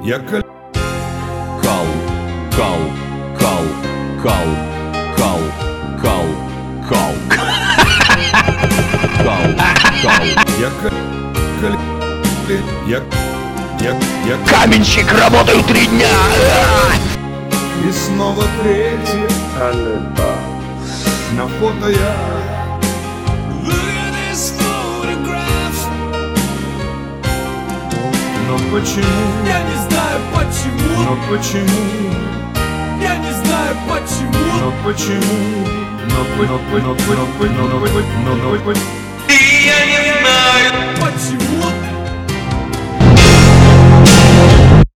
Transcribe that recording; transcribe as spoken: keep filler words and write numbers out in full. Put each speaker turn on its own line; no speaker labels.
Я кал...
Кал, кал, кал, кал, кал, кал, кал. Кал, кал.
Я кал... кал- Я... Я... Я...
Каменщик, работаю три дня!
И снова третье на фото я. Но почему?
Я не знаю почему.
Но почему?
Я не знаю почему.
Но почему? Но по- но по- но по- но по- но по- но по- но по-
Почему